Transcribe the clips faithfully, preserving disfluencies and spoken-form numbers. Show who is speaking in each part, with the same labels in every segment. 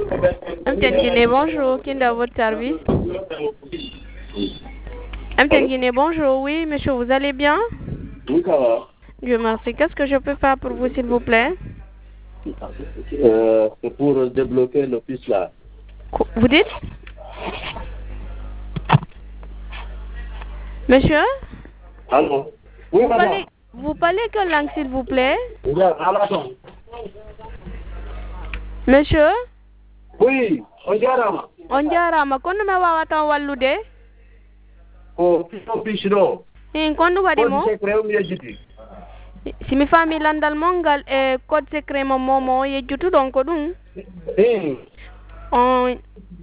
Speaker 1: M T N Guinée, bonjour. Qui est dans votre service? M T N Guinée, bonjour. Oui, monsieur, vous allez bien?
Speaker 2: Oui, ça va.
Speaker 1: Dieu merci. Qu'est-ce que je peux faire pour vous, s'il vous plaît?
Speaker 2: Euh, c'est pour débloquer l'office là.
Speaker 1: Vous dites? Monsieur?
Speaker 2: Allô? Oui,
Speaker 1: vous
Speaker 2: madame.
Speaker 1: parlez, vous parlez quelle langue, s'il vous plaît?
Speaker 2: Oui, allô?
Speaker 1: Monsieur?
Speaker 2: Oui, on jarama.
Speaker 1: On jarama. Kono me wawata wallude?
Speaker 2: Ko kito pisiro.
Speaker 1: Hin kono wadi mo?
Speaker 2: Ko secret mi yejiti.
Speaker 1: Si mi fami landal mongal e code secret mo momo yejjutu don ko dum?
Speaker 2: Eh.
Speaker 1: On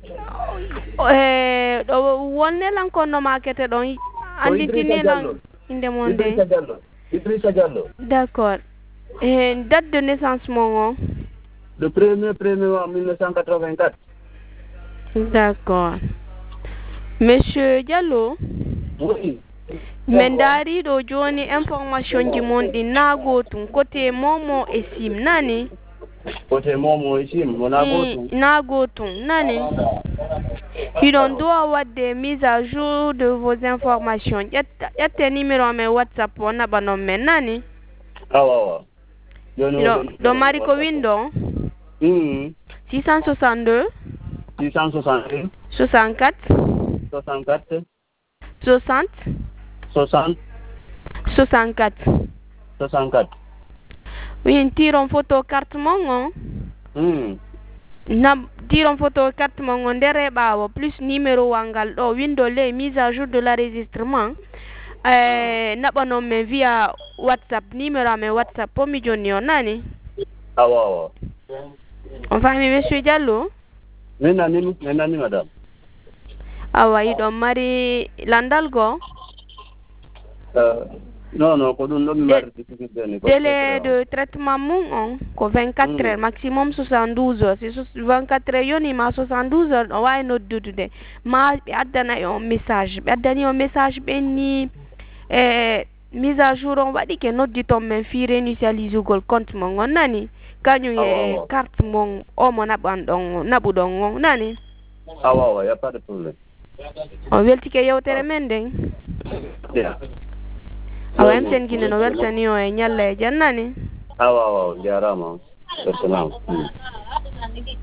Speaker 1: eh do wonne lan kono makete don andi tini lan inde monde.
Speaker 2: Idrissa Diallo. Idrissa Diallo.
Speaker 1: D'accord. Et date de naissance mon?
Speaker 2: Le premier premier en mille neuf cent quatre-vingt-quatre.
Speaker 1: D'accord. Monsieur Diallo?
Speaker 2: Oui.
Speaker 1: Mendari do joni information ji mon di nagotum côté momo e sim nani?
Speaker 2: Côté momo e sim mo nagotum.
Speaker 1: Nagotum nani? Il doit avoir des mises à jour de vos informations. Yatte numéro me WhatsApp on banom men nani?
Speaker 2: Ah ouais.
Speaker 1: Do do Mariko Window?
Speaker 2: Hmm.
Speaker 1: six cent soixante-deux
Speaker 2: six cent soixante-deux
Speaker 1: soixante-quatre
Speaker 2: soixante-quatre
Speaker 1: soixante
Speaker 2: soixante
Speaker 1: soixante-quatre
Speaker 2: soixante-quatre.
Speaker 1: Oui, une tire en photo carte mon.
Speaker 2: Hmm.
Speaker 1: Na tire en photo carte mon ndere bawo plus numéro wangal do window les mise à jour de l'enregistrement. Euh na banom me via WhatsApp numéro me WhatsApp pour mi joni nani?
Speaker 2: Ah ouais.
Speaker 1: Enfin, monsieur Diallo?
Speaker 2: Menani, menani madame.
Speaker 1: Ah oui, donc mari landalgo?
Speaker 2: Euh, non, non, quand on a marre de
Speaker 1: délai de traitement mon ko vingt-quatre heures, maximum soixante-douze heures. Si vingt-quatre heures yoni ma soixante-douze heures, on va no dudude. Ma adana un message, adani un message benni eh mise à jour on va dire que notre dit on me fi réinitialiser gol compte mon nani. Kanyu e carte mon o mon abandon nabudon nani.
Speaker 2: Ah ouais, ouais, y a pas de problème.
Speaker 1: On welti ke yewtere men den.
Speaker 2: Yeah.
Speaker 1: Awa M T N Guinée no weltani o e nyalle jannani.
Speaker 2: Ah ouais, ouais, jarama. Personnel.